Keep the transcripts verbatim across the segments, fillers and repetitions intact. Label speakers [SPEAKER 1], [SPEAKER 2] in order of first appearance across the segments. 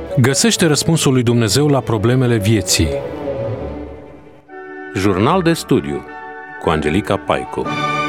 [SPEAKER 1] Găsește răspunsul lui Dumnezeu la problemele vieții. Jurnal de studiu cu Angelica Paicu.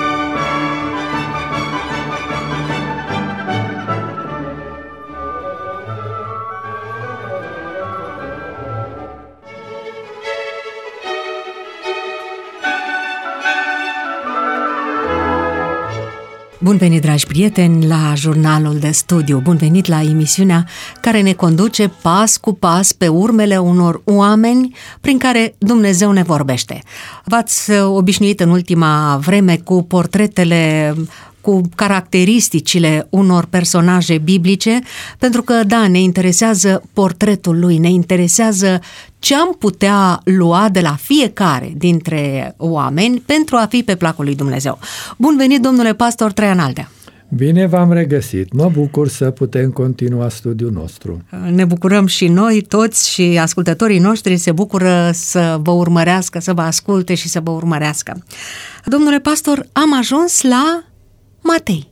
[SPEAKER 2] Bun venit, dragi prieteni, la Jurnalul de Studiu. Bun venit la emisiunea care ne conduce pas cu pas pe urmele unor oameni prin care Dumnezeu ne vorbește. V-ați obișnuit în ultima vreme cu portretele, cu caracteristicile unor personaje biblice, pentru că, da, ne interesează portretul lui, ne interesează ce am putea lua de la fiecare dintre oameni pentru a fi pe placul lui Dumnezeu. Bun venit, domnule pastor Traian Aldea!
[SPEAKER 3] Bine v-am regăsit! Mă bucur să putem continua studiul nostru.
[SPEAKER 2] Ne bucurăm și noi toți și ascultătorii noștri se bucură să vă urmărească, să vă asculte și să vă urmărească. Domnule pastor, am ajuns la Matei,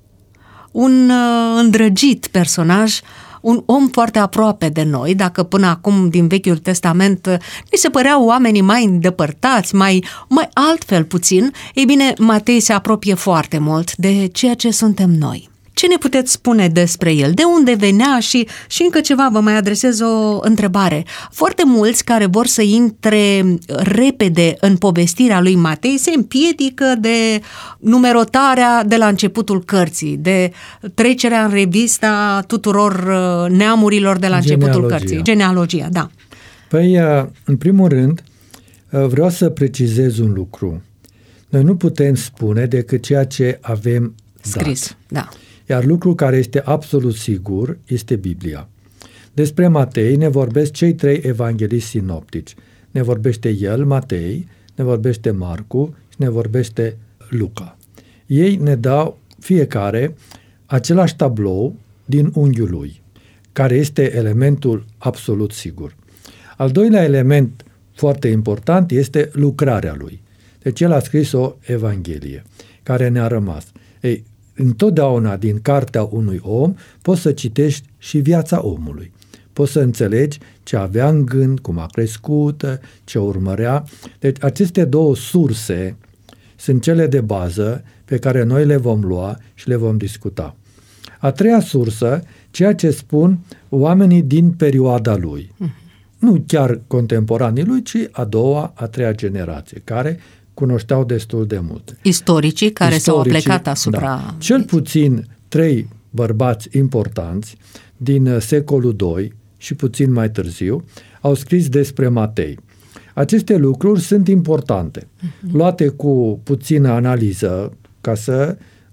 [SPEAKER 2] un uh, îndrăgit personaj, un om foarte aproape de noi, dacă până acum din Vechiul Testament ni se păreau oamenii mai îndepărtați, mai, mai altfel puțin, ei bine, Matei se apropie foarte mult de ceea ce suntem noi. Ce ne puteți spune despre el? De unde venea? Și, și încă ceva, vă mai adresez o întrebare. Foarte mulți care vor să intre repede în povestirea lui Matei se împiedică de numerotarea de la începutul cărții, de trecerea în revista tuturor neamurilor de la începutul
[SPEAKER 3] Genealogia.
[SPEAKER 2] cărții. Genealogia, da.
[SPEAKER 3] Păi, în primul rând, vreau să precizez un lucru. Noi nu putem spune decât ceea ce avem
[SPEAKER 2] scris,
[SPEAKER 3] dat.
[SPEAKER 2] Da.
[SPEAKER 3] Iar lucru care este absolut sigur este Biblia. Despre Matei ne vorbesc cei trei evangeliști sinoptici. Ne vorbește el, Matei, ne vorbește Marcu și ne vorbește Luca. Ei ne dau fiecare același tablou din unghiul lui, care este elementul absolut sigur. Al doilea element foarte important este lucrarea lui. Deci el a scris o evanghelie care ne-a rămas. Ei, întotdeauna din cartea unui om poți să citești și viața omului. Poți să înțelegi ce avea în gând, cum a crescut, ce urmărea. Deci aceste două surse sunt cele de bază pe care noi le vom lua și le vom discuta. A treia sursă, ceea ce spun oamenii din perioada lui. Nu chiar contemporanii lui, ci a doua, a treia generație, care cunoșteau destul de mult.
[SPEAKER 2] Istoricii care
[SPEAKER 3] Istoricii,
[SPEAKER 2] s-au plecat asupra...
[SPEAKER 3] Da. Cel puțin trei bărbați importanți din secolul doi și puțin mai târziu au scris despre Matei. Aceste lucruri sunt importante, uh-huh. luate cu puțină analiză ca să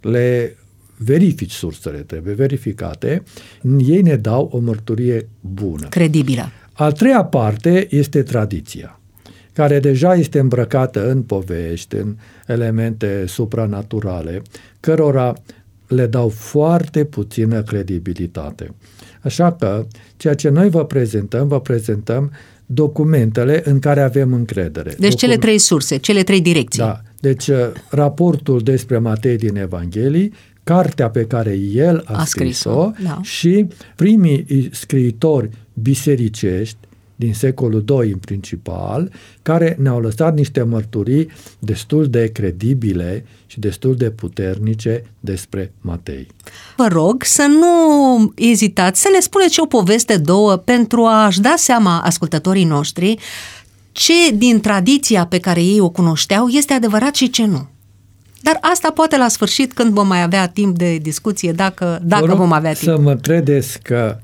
[SPEAKER 3] le verifici sursele, trebuie verificate. Ei ne dau o mărturie bună.
[SPEAKER 2] Credibilă.
[SPEAKER 3] A treia parte este tradiția, care deja este îmbrăcată în povești, în elemente supranaturale, cărora le dau foarte puțină credibilitate. Așa că, ceea ce noi vă prezentăm, vă prezentăm documentele în care avem încredere.
[SPEAKER 2] Deci Docum... cele trei surse, cele trei direcții.
[SPEAKER 3] Da, deci raportul despre Matei din Evanghelii, cartea pe care el a, a scris-o, scris-o da. Și primii scriitori bisericești din secolul doi în principal, care ne-au lăsat niște mărturii destul de credibile și destul de puternice despre Matei.
[SPEAKER 2] Vă rog să nu ezitați, să ne spuneți o poveste, două, pentru a-și da seama ascultătorii noștri ce din tradiția pe care ei o cunoșteau este adevărat și ce nu. Dar asta poate la sfârșit, când vom mai avea timp de discuție, dacă, dacă vom avea timp.
[SPEAKER 3] Să mă credeți că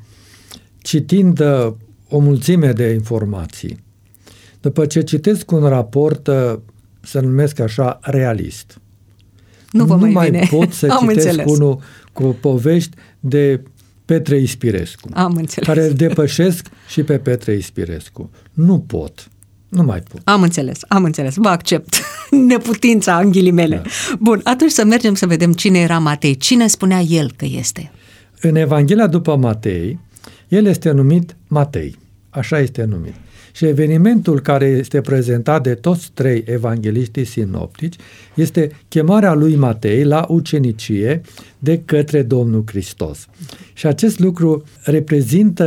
[SPEAKER 3] citind o mulțime de informații, după ce citesc un raport, să numesc așa, realist,
[SPEAKER 2] nu, vă
[SPEAKER 3] nu
[SPEAKER 2] mai,
[SPEAKER 3] mai
[SPEAKER 2] bine.
[SPEAKER 3] pot să
[SPEAKER 2] Am
[SPEAKER 3] citesc
[SPEAKER 2] înțeles.
[SPEAKER 3] unul cu povești de Petre Ispirescu,
[SPEAKER 2] Am înțeles.
[SPEAKER 3] care îl depășesc și pe Petre Ispirescu. Nu pot. Nu mai pot.
[SPEAKER 2] Am înțeles, am înțeles. Vă accept neputința în ghilimele. Da. Bun, atunci să mergem să vedem cine era Matei. Cine spunea el că este?
[SPEAKER 3] În Evanghelia după Matei, el este numit Matei. Așa este numit. Și evenimentul care este prezentat de toți trei evangeliștii sinoptici este chemarea lui Matei la ucenicie de către Domnul Hristos. Și acest lucru reprezintă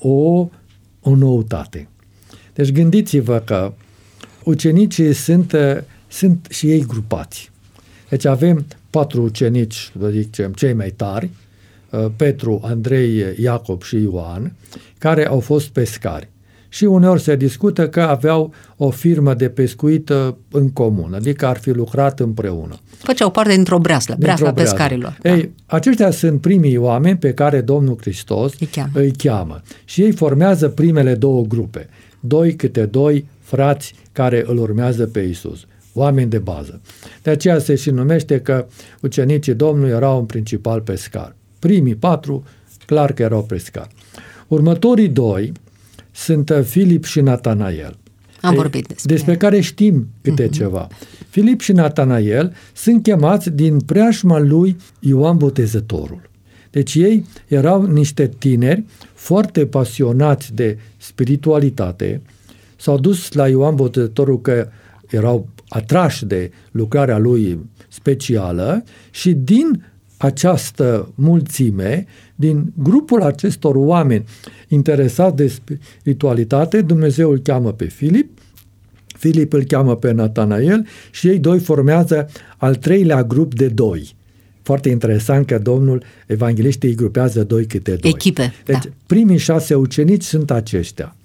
[SPEAKER 3] o, o noutate. Deci gândiți-vă că ucenicii sunt, sunt și ei grupați. Deci avem patru ucenici, să zicem, cei mai tari, Petru, Andrei, Iacob și Ioan, care au fost pescari. Și uneori se discută că aveau o firmă de pescuit în comun, adică ar fi lucrat împreună.
[SPEAKER 2] Făceau parte dintr-o breaslă, breasla
[SPEAKER 3] dintr-o
[SPEAKER 2] pescarilor.
[SPEAKER 3] Ei, da. Aceștia sunt primii oameni pe care Domnul Hristos îi cheamă. îi cheamă. Și ei formează primele două grupe. Doi câte doi frați care îl urmează pe Iisus. Oameni de bază. De aceea se și numește că ucenicii Domnului erau în principal pescari. Primii patru, clar că erau pescari. Următorii doi sunt Filip și Natanael.
[SPEAKER 2] Am vorbit despre
[SPEAKER 3] Despre care știm câte uh-huh. ceva. Filip și Natanael sunt chemați din preajma lui Ioan Botezătorul. Deci ei erau niște tineri foarte pasionați de spiritualitate, s-au dus la Ioan Botezătorul că erau atrași de lucrarea lui specială și din această mulțime, din grupul acestor oameni interesați de spiritualitate, Dumnezeu îl cheamă pe Filip, Filip îl cheamă pe Natanael și ei doi formează al treilea grup de doi. Foarte interesant că Domnul, evangeliștii îi grupează doi câte doi.
[SPEAKER 2] Echipe,
[SPEAKER 3] Deci
[SPEAKER 2] da.
[SPEAKER 3] primii șase ucenici sunt aceștia.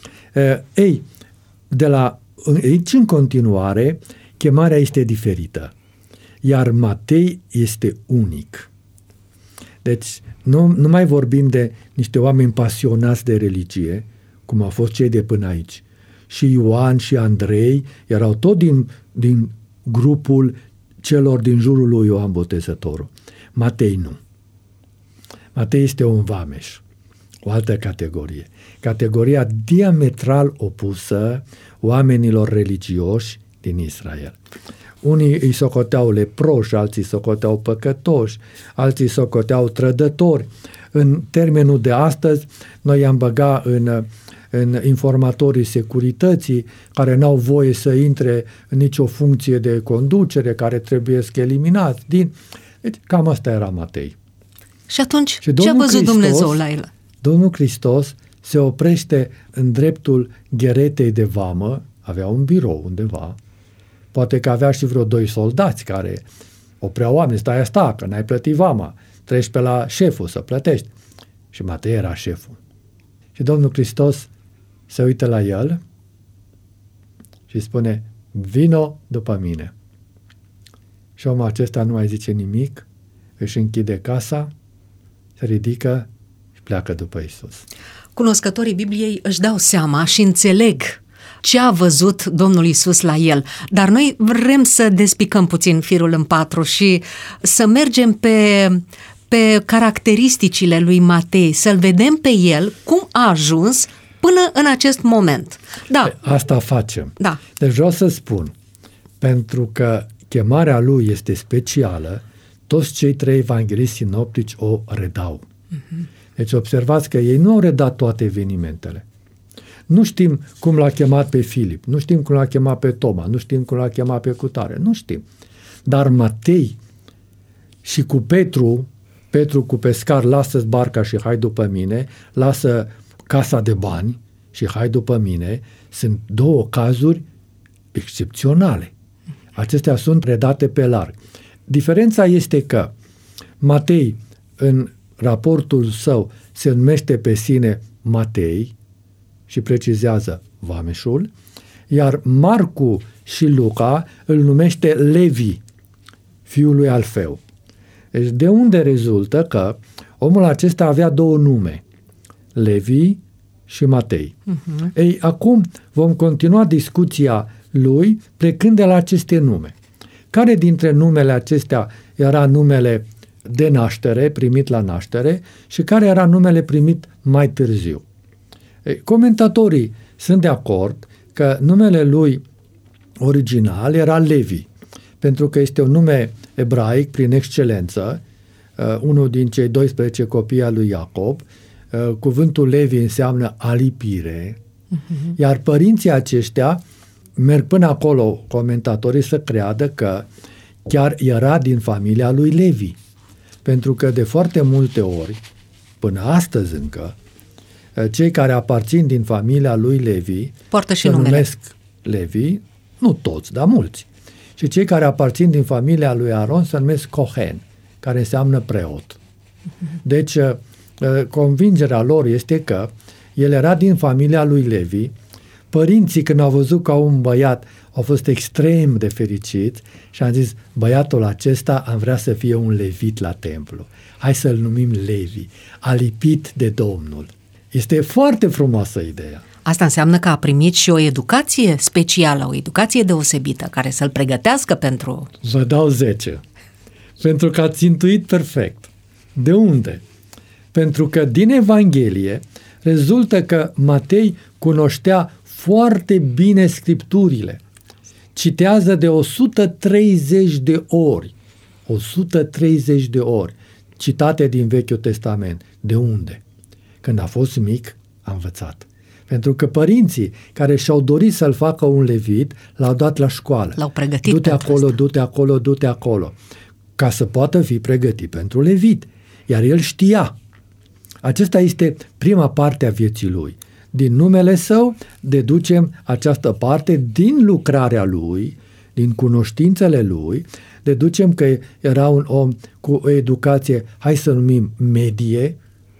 [SPEAKER 3] Ei, de la aici în continuare, chemarea este diferită. Iar Matei este unic. Deci nu, nu mai vorbim de niște oameni pasionați de religie, cum au fost cei de până aici. Și Ioan și Andrei erau tot din, din grupul celor din jurul lui Ioan Botezătorul. Matei nu. Matei este un vameș, o altă categorie. Categoria diametral opusă oamenilor religioși din Israel. Unii îi socoteau leproși, alții socoteau păcătoși, alții socoteau trădători. În termenul de astăzi, noi am băga în, în informatorii securității, care n-au voie să intre în nicio funcție de conducere, care trebuie să eliminați din... Deci, cam asta era Matei.
[SPEAKER 2] Și atunci, și ce a văzut Hristos, Dumnezeu la el?
[SPEAKER 3] Domnul Hristos se oprește în dreptul gheretei de vamă, avea un birou undeva, poate că avea și vreo doi soldați care opreau oameni, stai, sta, că n-ai plătit vama, treci pe la șeful să plătești. Și Matei era șeful. Și Domnul Hristos se uită la el și spune, vino după mine. Și omul acesta nu mai zice nimic, își închide casa, se ridică și pleacă după Iisus.
[SPEAKER 2] Cunoscătorii Bibliei își dau seama și înțeleg ce a văzut Domnul Iisus la el. Dar noi vrem să despicăm puțin firul în patru și să mergem pe, pe caracteristicile lui Matei, să-l vedem pe el cum a ajuns până în acest moment. Da.
[SPEAKER 3] Asta facem.
[SPEAKER 2] Da.
[SPEAKER 3] Deci vreau să spun, pentru că chemarea lui este specială, toți cei trei evangheliști sinoptici o redau. Uh-huh. Deci observați că ei nu au redat toate evenimentele. Nu știm cum l-a chemat pe Filip, nu știm cum l-a chemat pe Toma, nu știm cum l-a chemat pe Cutare, nu știm. Dar Matei și cu Petru, Petru cu pescar, lasă-ți barca și hai după mine, lasă casa de bani și hai după mine, sunt două cazuri excepționale. Acestea sunt redate pe larg. Diferența este că Matei, în raportul său, se numește pe sine Matei și precizează vameșul, iar Marcu și Luca îl numește Levi, fiul lui Alfeu. Deci de unde rezultă că omul acesta avea două nume, Levi și Matei. Uh-huh. Ei, acum vom continua discuția lui plecând de la aceste nume. Care dintre numele acestea era numele de naștere, primit la naștere, și care era numele primit mai târziu? Ei, comentatorii sunt de acord că numele lui original era Levi, pentru că este un nume ebraic prin excelență, uh, unul din cei doisprezece copii al lui Iacob. Uh, cuvântul Levi înseamnă alipire, uh-huh. Iar părinții aceștia merg până acolo, comentatorii, să creadă că chiar era din familia lui Levi, pentru că de foarte multe ori, până astăzi încă, cei care aparțin din familia lui Levi
[SPEAKER 2] poartă și
[SPEAKER 3] se
[SPEAKER 2] numele.
[SPEAKER 3] numesc Levi, nu toți, dar mulți. Și cei care aparțin din familia lui Aron se numesc Cohen, care înseamnă preot. Deci, convingerea lor este că el era din familia lui Levi. Părinții, când au văzut că au un băiat, au fost extrem de fericiți și am zis, băiatul acesta am vrea să fie un levit la templu. Hai să-l numim Levi, alipit de Domnul. Este foarte frumoasă ideea.
[SPEAKER 2] Asta înseamnă că a primit și o educație specială, o educație deosebită, care să-l pregătească pentru...
[SPEAKER 3] Vă dau zece. Pentru că ați intuit perfect. De unde? Pentru că din Evanghelie rezultă că Matei cunoștea foarte bine Scripturile. Citează de o sută treizeci de ori. o sută treizeci de ori. Citate din Vechiul Testament. De unde? Când a fost mic, a învățat. Pentru că părinții care și-au dorit să-l facă un levit, l-au dat la școală.
[SPEAKER 2] L-au pregătit
[SPEAKER 3] Du-te
[SPEAKER 2] pentru
[SPEAKER 3] acolo,
[SPEAKER 2] asta.
[SPEAKER 3] du-te acolo, du-te acolo. Ca să poată fi pregătit pentru levit. Iar el știa. Acesta este prima parte a vieții lui. Din numele său deducem această parte, din lucrarea lui, din cunoștințele lui, deducem că era un om cu o educație, hai să numim medie,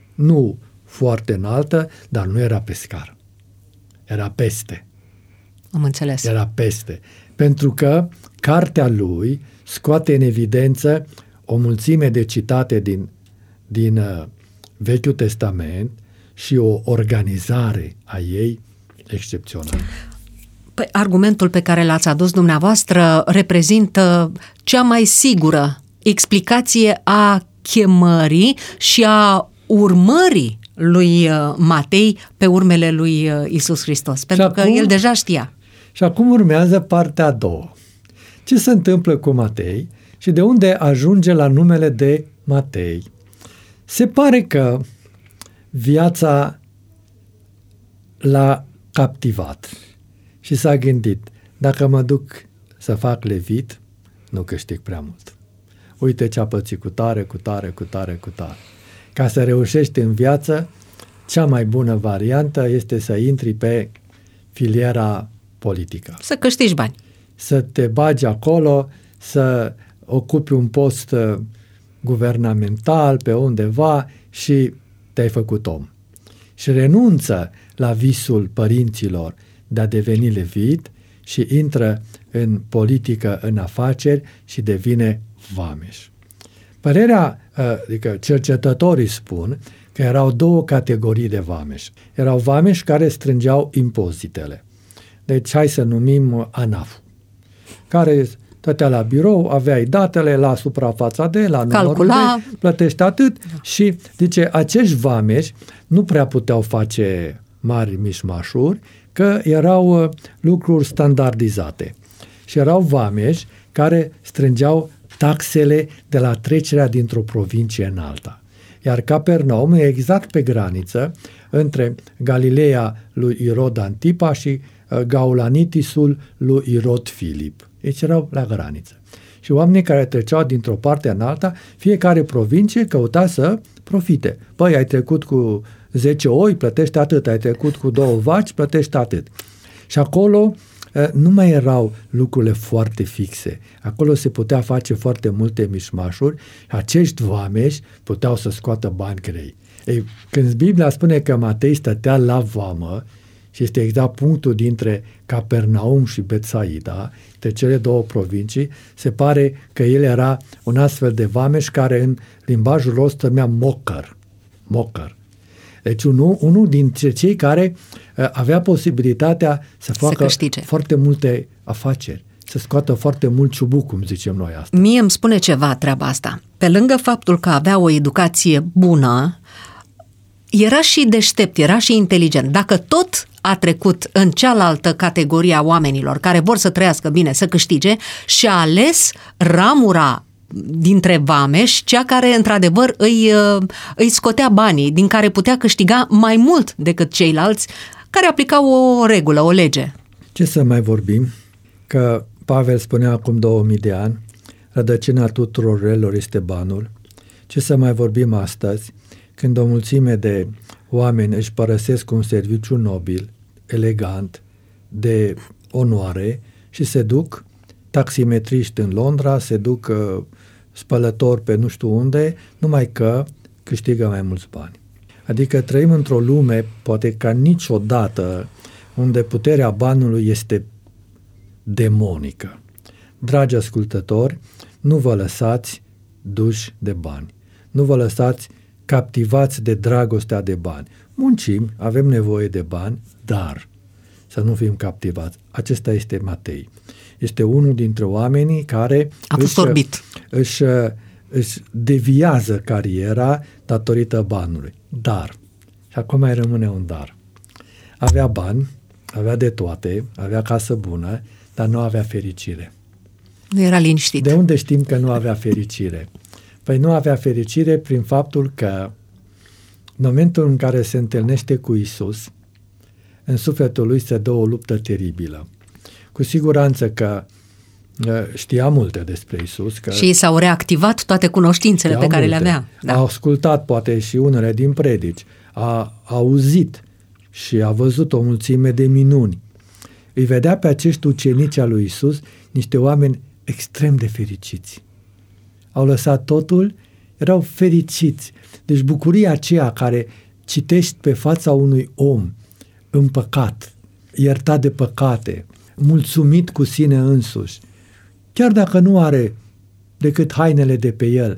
[SPEAKER 3] nu foarte înaltă, dar nu era pescar. Era peste.
[SPEAKER 2] Am înțeles.
[SPEAKER 3] Era peste. Pentru că cartea lui scoate în evidență o mulțime de citate din, din uh, Vechiul Testament și o organizare a ei excepțională.
[SPEAKER 2] Păi, argumentul pe care l-ați adus dumneavoastră reprezintă cea mai sigură explicație a chemării și a urmării lui Matei pe urmele lui Iisus Hristos, pentru
[SPEAKER 3] acum,
[SPEAKER 2] că el deja știa.
[SPEAKER 3] Și acum urmează partea a doua. Ce se întâmplă cu Matei și de unde ajunge la numele de Matei? Se pare că viața l-a captivat și s-a gândit, dacă mă duc să fac levit, nu câștig prea mult. Uite ce-a pățit cu tare, cu tare, cu tare, cu tare. Ca să reușești în viață, cea mai bună variantă este să intri pe filiera politică.
[SPEAKER 2] Să câștigi bani.
[SPEAKER 3] Să te bagi acolo, să ocupi un post guvernamental pe undeva și te-ai făcut om. Și renunță la visul părinților de a deveni levit și intră în politică, în afaceri și devine vameș. Părerea, adică cercetătorii spun că erau două categorii de vameși. Erau vameși care strângeau impozitele. Deci hai să numim ANAF, care stătea la birou, aveai datele la suprafața de, la numărul
[SPEAKER 2] Calcula.
[SPEAKER 3] de, plătești atât și, zice, acești vameși nu prea puteau face mari mișmașuri, că erau uh, lucruri standardizate. Și erau vameși care strângeau taxele de la trecerea dintr-o provincie în alta. Iar Capernaum e exact pe graniță între Galileea lui Irod Antipa și uh, Gaulanitisul lui Irod Filip. Deci erau la graniță. Și oamenii care treceau dintr-o parte în alta, fiecare provincie căuta să profite. Păi, ai trecut cu zece oi, plătești atât, ai trecut cu două vaci, plătești atât. Și acolo nu mai erau lucrurile foarte fixe. Acolo se putea face foarte multe mișmașuri. Acești vameși puteau să scoată bani grei. Ei, când Biblia spune că Matei stătea la vamă, și este exact punctul dintre Capernaum și Betsaida, de cele două provincii, se pare că el era un astfel de vameș care în limbajul lor se numea mocăr. Mocăr. Deci unul, unul dintre cei care uh, avea posibilitatea să facă
[SPEAKER 2] să
[SPEAKER 3] foarte multe afaceri, să scoată foarte mult ciubuc, cum zicem noi asta.
[SPEAKER 2] Mie îmi spune ceva treaba asta. Pe lângă faptul că avea o educație bună, era și deștept, era și inteligent. Dacă tot a trecut în cealaltă categorie a oamenilor care vor să trăiască bine, să câștige, și a ales ramura dintre vameși, cea care într-adevăr îi, îi scotea banii, din care putea câștiga mai mult decât ceilalți care aplicau o regulă, o lege.
[SPEAKER 3] Ce să mai vorbim? Că Pavel spunea acum două mii de ani, rădăcina tuturor relor este banul. Ce să mai vorbim astăzi, când o mulțime de oameni își părăsesc un serviciu nobil, elegant, de onoare și se duc taximetriști în Londra, se duc uh, spălători pe nu știu unde, numai că câștigă mai mulți bani. Adică trăim într-o lume, poate ca niciodată, unde puterea banului este demonică. Dragi ascultători, nu vă lăsați duși de bani. Nu vă lăsați captivați de dragostea de bani. Muncim, avem nevoie de bani, dar să nu fim captivați. Acesta este Matei. Este unul dintre oamenii care
[SPEAKER 2] a fost
[SPEAKER 3] își,
[SPEAKER 2] orbit.
[SPEAKER 3] Își, își deviază cariera datorită banului. Dar, și acum mai rămâne un dar. Avea bani, avea de toate, avea casă bună, dar nu avea fericire.
[SPEAKER 2] Nu era liniștit.
[SPEAKER 3] De unde știm că nu avea fericire? Păi nu avea fericire prin faptul că în momentul în care se întâlnește cu Isus, în sufletul lui se dă o luptă teribilă. Cu siguranță că știa multe despre Isus. Că
[SPEAKER 2] și s-au reactivat toate cunoștințele pe care
[SPEAKER 3] multe.
[SPEAKER 2] le avea. Da.
[SPEAKER 3] A ascultat poate și unele din predici, a auzit și a văzut o mulțime de minuni. Îi vedea pe acești ucenici al lui Isus niște oameni extrem de fericiți. Au lăsat totul, erau fericiți. Deci bucuria aceea care citești pe fața unui om împăcat, iertat de păcate, mulțumit cu sine însuși, chiar dacă nu are decât hainele de pe el,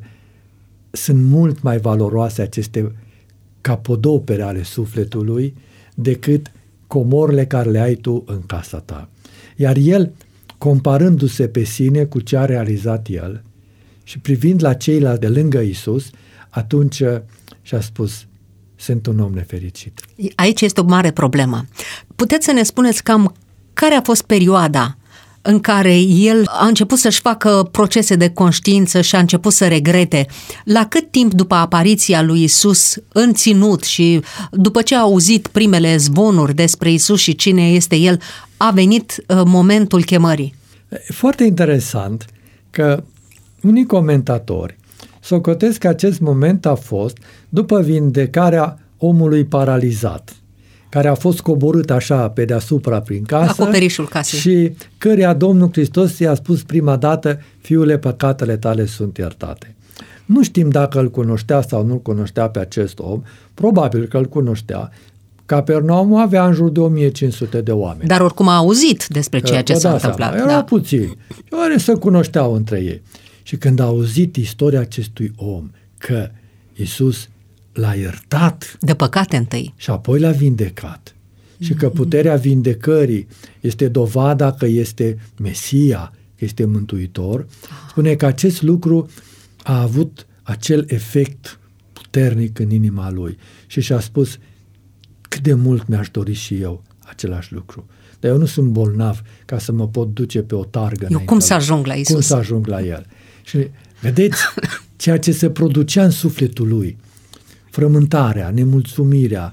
[SPEAKER 3] sunt mult mai valoroase aceste capodopere ale sufletului decât comorile care le ai tu în casa ta. Iar el, comparându-se pe sine cu ce a realizat el și privind la ceilalți de lângă Isus, atunci și-a spus: sunt un om nefericit.
[SPEAKER 2] Aici este o mare problemă. Puteți să ne spuneți cam care a fost perioada în care el a început să-și facă procese de conștiință și a început să regrete? La cât timp după apariția lui Isus în ținut și după ce a auzit primele zvonuri despre Isus și cine este el, a venit momentul chemării?
[SPEAKER 3] Foarte interesant că unii comentatori socotesc că acest moment a fost după vindecarea omului paralizat, care a fost coborât așa pe deasupra prin casă,
[SPEAKER 2] acoperișul casei,
[SPEAKER 3] și căreia Domnul Hristos i-a spus prima dată: fiule, păcatele tale sunt iertate. Nu știm dacă îl cunoștea sau nu îl cunoștea pe acest om, probabil că îl cunoștea. Capernaum avea în jur de o mie cinci sute de oameni.
[SPEAKER 2] Dar oricum a auzit despre ceea ce s-a întâmplat.
[SPEAKER 3] Erau da. puțini. Oare să cunoșteau între ei. Și când a auzit istoria acestui om, că Iisus l-a iertat
[SPEAKER 2] de păcate întâi
[SPEAKER 3] și apoi l-a vindecat, mm-hmm. și că puterea vindecării este dovada că este Mesia, că este Mântuitor, spune că acest lucru a avut acel efect puternic în inima lui și și-a spus: cât de mult mi-aș dori și eu același lucru. Dar eu nu sunt bolnav ca să mă pot duce pe o targă.
[SPEAKER 2] Eu cum să ajung la Iisus?
[SPEAKER 3] Cum să ajung la El? Și vedeți ceea ce se producea în sufletul lui. Frământarea, nemulțumirea,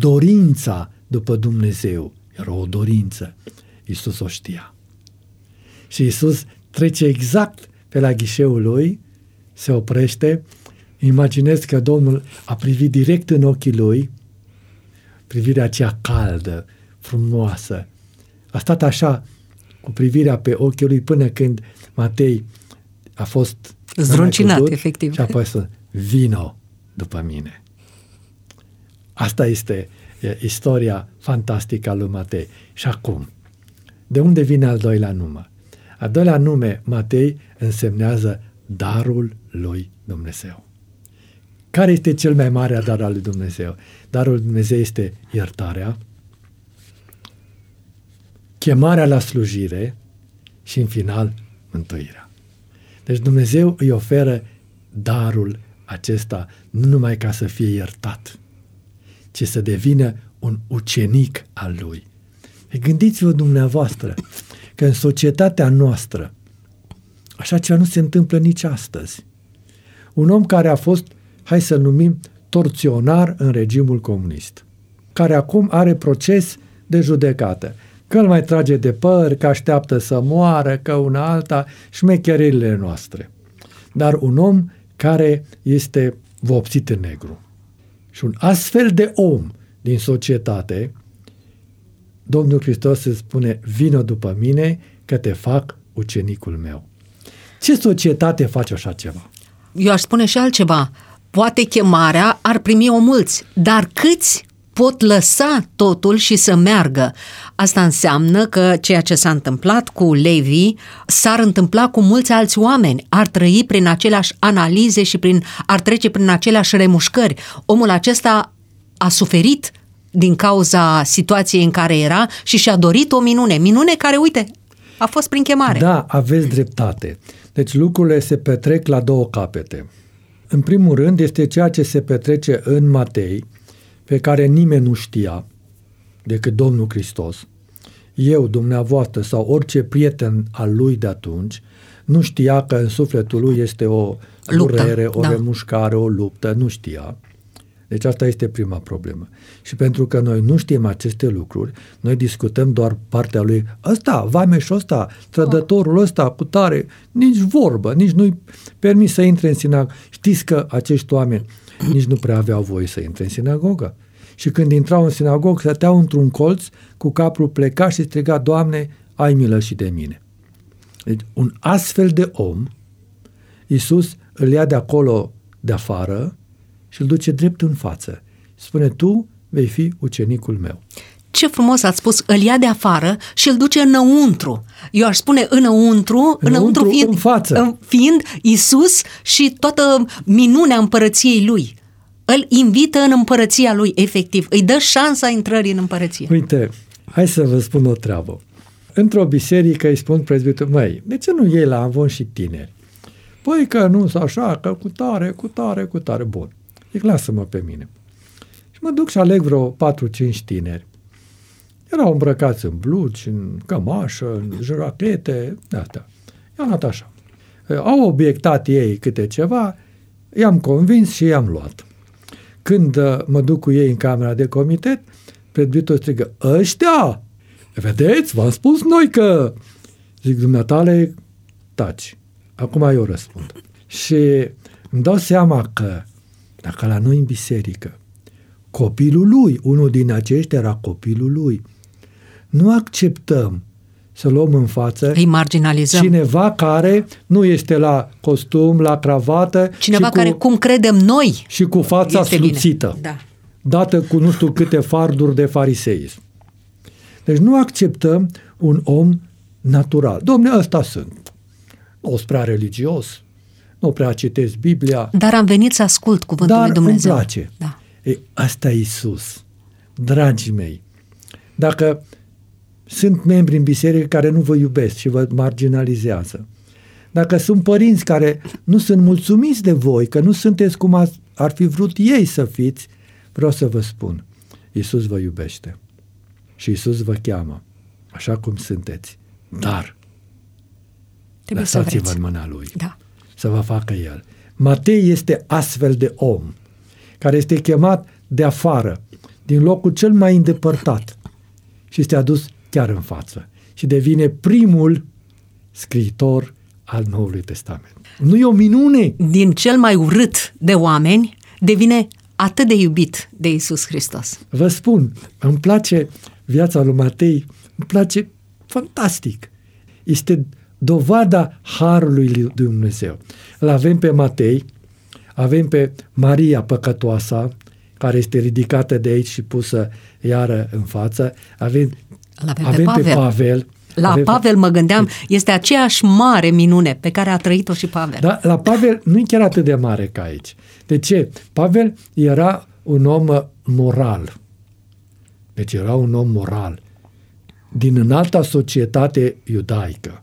[SPEAKER 3] dorința după Dumnezeu. Era o dorință. Iisus o știa. Și Iisus trece exact pe la ghișeul lui, se oprește. Imaginez că Domnul a privit direct în ochii lui, privirea aceea caldă, frumoasă. A stat așa cu privirea pe ochii lui până când Matei a fost
[SPEAKER 2] zdruncinat, efectiv.
[SPEAKER 3] Și apoi să vino după mine. Asta este e, istoria fantastică a lui Matei. Și acum, de unde vine al doilea nume? Al doilea nume, Matei, însemnează darul lui Dumnezeu. Care este cel mai mare dar al lui Dumnezeu? Darul lui Dumnezeu este iertarea, chemarea la slujire și, în final, mântuirea. Deci Dumnezeu îi oferă darul acesta nu numai ca să fie iertat, ci să devină un ucenic al lui. E, gândiți-vă dumneavoastră că în societatea noastră așa ceva nu se întâmplă nici astăzi. Un om care a fost, hai să-l numim, torționar în regimul comunist, care acum are proces de judecată, că îl mai trage de păr, că așteaptă să moară, că una alta, șmecherile noastre. Dar un om care este vopsit în negru. Și un astfel de om din societate, Domnul Hristos îți spune, vină după mine că te fac ucenicul meu. Ce societate face așa ceva?
[SPEAKER 2] Eu aș spune și altceva. Poate chemarea ar primi o mulți, dar câți pot lăsa totul și să meargă? Asta înseamnă că ceea ce s-a întâmplat cu Levi s-ar întâmpla cu mulți alți oameni. Ar trăi prin aceleași analize și prin, ar trece prin aceleași remușcări. Omul acesta a suferit din cauza situației în care era și și-a dorit o minune. Minune care, uite, a fost prin chemare.
[SPEAKER 3] Da, aveți dreptate. Deci lucrurile se petrec la două capete. În primul rând este ceea ce se petrece în Matei, pe care nimeni nu știa decât Domnul Hristos. Eu, dumneavoastră sau orice prieten al lui de atunci nu știa că în sufletul lui este o durere, o da. remușcare, o luptă, nu știa. Deci asta este prima problemă. Și pentru că noi nu știm aceste lucruri, noi discutăm doar partea lui, ăsta, vameșul ăsta, trădătorul ăsta, cu tare, nici vorbă, nici nu-i permis să intre în sinagogă. Știți că acești oameni nici nu prea aveau voie să intre în sinagogă. Și când intrau în sinagogă, stăteau într-un colț cu capul plecat și striga, Doamne, ai milă și de mine. Deci un astfel de om, Iisus îl ia de acolo de afară și îl duce drept în față. Spune, tu vei fi ucenicul meu.
[SPEAKER 2] Ce frumos ați spus, îl ia de afară și îl duce înăuntru. Eu aș spune înăuntru, înăuntru,
[SPEAKER 3] înăuntru
[SPEAKER 2] fiind,
[SPEAKER 3] în față.
[SPEAKER 2] fiind Iisus și toată minunea împărăției lui. Îl invită în împărăția lui, efectiv. Îi dă șansa intrării în împărăție.
[SPEAKER 3] Uite, hai să vă spun o treabă. Într-o biserică îi spun prezbiterul, măi, de ce nu iei la amvon și tineri? Păi că nu sunt așa, că cu tare, cu tare, cu tare. Bun. Zic, lasă-mă pe mine. Și mă duc și aleg vreo patru-cinci tineri. Erau îmbrăcați în blugi, în cămașă, în jurachete, de-astea. I-am luat așa. Au obiectat ei câte ceva, i-am convins și i-am luat. Când mă duc cu ei în camera de comitet, prezbiterul strigă, ăștia! Vedeți, v-am spus noi că... Zic, dumneatale, taci. Acum eu răspund. Și îmi dau seama că dacă la noi în biserică, copilul lui, unul din aceștia era copilul lui, nu acceptăm să luăm în față
[SPEAKER 2] îi marginalizăm.
[SPEAKER 3] Cineva care nu este la costum, la cravată.
[SPEAKER 2] Cineva
[SPEAKER 3] cu,
[SPEAKER 2] care, cum credem noi,
[SPEAKER 3] și cu fața sluțită,
[SPEAKER 2] da.
[SPEAKER 3] dată cu nu știu câte farduri de fariseism. Deci nu acceptăm un om natural. Dom'le, ăsta sunt. Nu sunt prea religios, nu prea citesc Biblia.
[SPEAKER 2] Dar am venit să ascult cuvântul
[SPEAKER 3] Dar
[SPEAKER 2] lui Dumnezeu.
[SPEAKER 3] Dar îmi place.
[SPEAKER 2] Da.
[SPEAKER 3] E, asta e Iisus. Dragii mei, dacă sunt membri în biserică care nu vă iubesc și vă marginalizează, dacă sunt părinți care nu sunt mulțumiți de voi, că nu sunteți cum ar fi vrut ei să fiți, vreau să vă spun, Iisus vă iubește și Iisus vă cheamă așa cum sunteți, dar
[SPEAKER 2] trebuie
[SPEAKER 3] lăsați-vă în mâna Lui,
[SPEAKER 2] da.
[SPEAKER 3] să vă facă El. Matei este astfel de om care este chemat de afară, din locul cel mai îndepărtat și este adus chiar în față și devine primul scriitor al Noului Testament. Nu e o minune?
[SPEAKER 2] Din cel mai urât de oameni devine atât de iubit de Iisus Hristos.
[SPEAKER 3] Vă spun, îmi place viața lui Matei, îmi place fantastic. Este dovada harului lui Dumnezeu. Îl avem pe Matei, avem pe Maria păcătoasa, care este ridicată de aici și pusă iară în față, avem,
[SPEAKER 2] avem,
[SPEAKER 3] avem
[SPEAKER 2] pe Pavel.
[SPEAKER 3] Pe Pavel
[SPEAKER 2] La
[SPEAKER 3] avem
[SPEAKER 2] Pavel mă gândeam, este aceeași mare minune pe care a trăit-o și Pavel.
[SPEAKER 3] Da, la Pavel nu e chiar atât de mare ca aici. De ce? Pavel era un om moral. Deci era un om moral. Din înalta societate iudaică.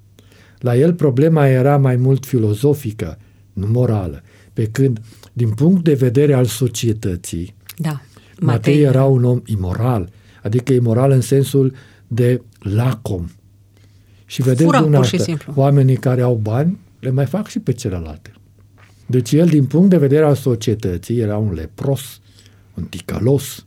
[SPEAKER 3] La el problema era mai mult filozofică, nu morală. Pe când, din punct de vedere al societății,
[SPEAKER 2] da,
[SPEAKER 3] Matei, Matei era un om imoral. Adică imoral în sensul de lacom. Și vedeți dumneavoastră, oamenii care au bani le mai fac și pe celelalte. Deci el, din punct de vedere al societății, era un lepros, un ticălos.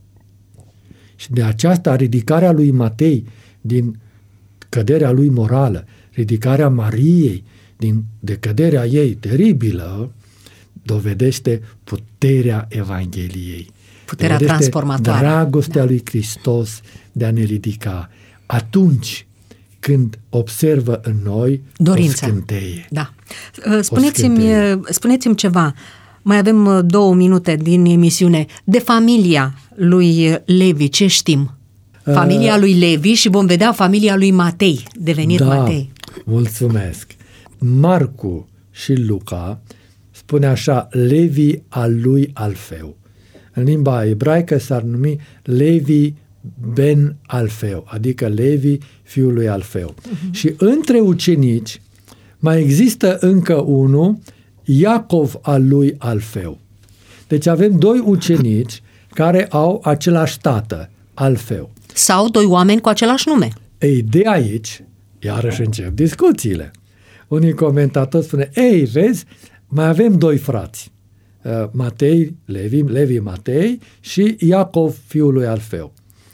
[SPEAKER 3] Și de aceasta ridicarea lui Matei din căderea lui morală, ridicarea Mariei din decăderea ei teribilă, dovedește puterea Evangheliei.
[SPEAKER 2] Puterea transformatoare.
[SPEAKER 3] Dragostea
[SPEAKER 2] da.
[SPEAKER 3] lui Hristos de a ne ridica atunci când observă în noi
[SPEAKER 2] dorința.
[SPEAKER 3] O scânteie.
[SPEAKER 2] Da. Spuneți-mi, spuneți-mi ceva. Mai avem două minute din emisiune. De familia lui Levi, ce știm? Familia lui Levi și vom vedea familia lui Matei, devenit
[SPEAKER 3] da,
[SPEAKER 2] Matei.
[SPEAKER 3] Mulțumesc. Marcu și Luca spune așa, Levi al lui Alfeu. În limba ebraică s-ar numi Levi ben Alfeu, adică Levi fiul lui Alfeu. Uh-huh. Și între ucenici mai există încă unul, Iacov al lui Alfeu. Deci avem doi ucenici care au același tată, Alfeu.
[SPEAKER 2] Sau doi oameni cu același nume.
[SPEAKER 3] Ei, de aici, iarăși încep discuțiile. Unii comentatori spune, ei, vezi, mai avem doi frați, Matei, Levi, Levi Matei și Iacov fiul lui Alfeu.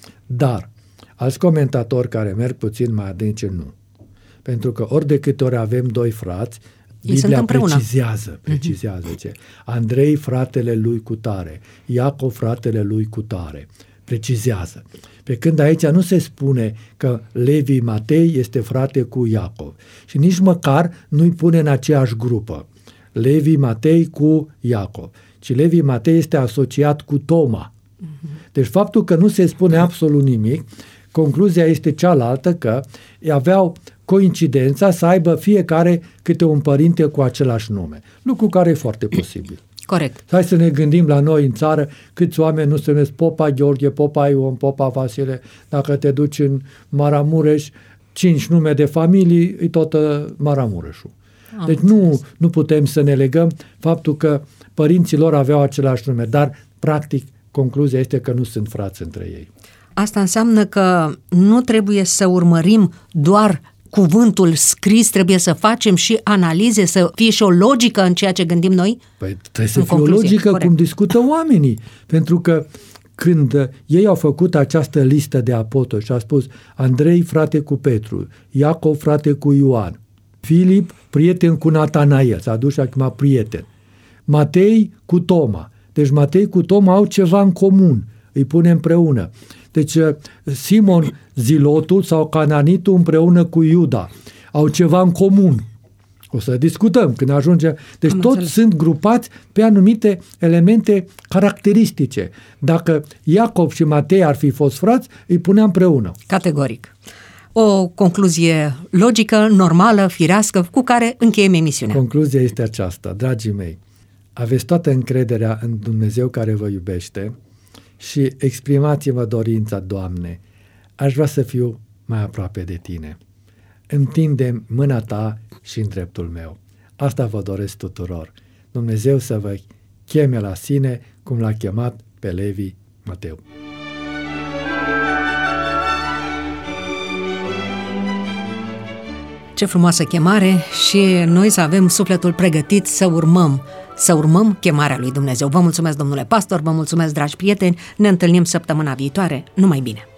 [SPEAKER 3] Dar alți comentatori care merg puțin mai adânci, nu. Pentru că ori de câte ori avem doi frați, Biblia precizează, precizează uh-huh. ce Andrei fratele lui cutare, Iacov fratele lui cutare, precizează. Pe când aici nu se spune că Levi Matei este frate cu Iacov și nici măcar nu-i pune în aceeași grupă Levi Matei cu Iacov, ci Levi Matei este asociat cu Toma. Uh-huh. Deci faptul că nu se spune absolut nimic, concluzia este cealaltă, că aveau coincidența să aibă fiecare câte un părinte cu același nume, lucru care e foarte posibil.
[SPEAKER 2] Corect.
[SPEAKER 3] Hai să ne gândim la noi în țară câți oameni nu se numesc Popa Gheorghe, Popa Ion, Popa Vasile. Dacă te duci în Maramureș, cinci nume de familii, e tot Maramureșul. Am deci nu, nu putem să ne legăm faptul că părinții lor aveau același nume, dar practic concluzia este că nu sunt frați între ei.
[SPEAKER 2] Asta înseamnă că nu trebuie să urmărim doar cuvântul scris, trebuie să facem și analize, să fie și o logică în ceea ce gândim noi?
[SPEAKER 3] Păi trebuie să fie o logică corect. Cum discută oamenii. Pentru că când ei au făcut această listă de apostoli și a spus Andrei frate cu Petru, Iacov frate cu Ioan, Filip prieten cu Natanael, s-a dus și a chemat prieten, Matei cu Toma. Deci Matei cu Toma au ceva în comun, îi pune împreună. Deci Simon Zilotul sau Cananitul împreună cu Iuda au ceva în comun. O să discutăm când ajunge. Deci Am toți înțeles. Sunt grupați pe anumite elemente caracteristice. Dacă Iacov și Matei ar fi fost frați, îi punea împreună.
[SPEAKER 2] Categoric. O concluzie logică, normală, firească, cu care încheiem emisiunea.
[SPEAKER 3] Concluzia este aceasta, dragii mei. Aveți toată încrederea în Dumnezeu care vă iubește și exprimați-vă dorința, Doamne, aș vrea să fiu mai aproape de Tine. Întinde mâna Ta și în dreptul meu. Asta vă doresc tuturor. Dumnezeu să vă cheme la sine, cum l-a chemat pe Levi Mateu.
[SPEAKER 2] Ce frumoasă chemare și noi să avem sufletul pregătit să urmăm, să urmăm chemarea lui Dumnezeu. Vă mulțumesc, domnule pastor, vă mulțumesc, dragi prieteni, ne întâlnim săptămâna viitoare. Numai bine!